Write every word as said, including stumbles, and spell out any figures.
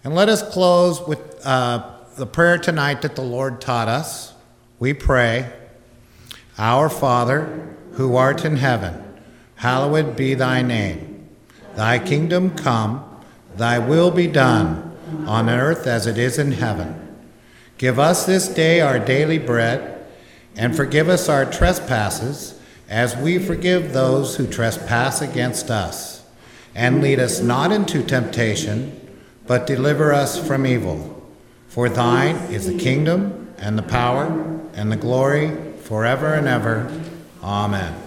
And let us close with uh, the prayer tonight that the Lord taught us. We pray, Our Father, who art in heaven, hallowed be thy name. Thy kingdom come, thy will be done, on earth as it is in heaven. Give us this day our daily bread, and forgive us our trespasses, as we forgive those who trespass against us. And lead us not into temptation, but deliver us from evil. For thine is the kingdom, and the power, and the glory, forever and ever. Amen.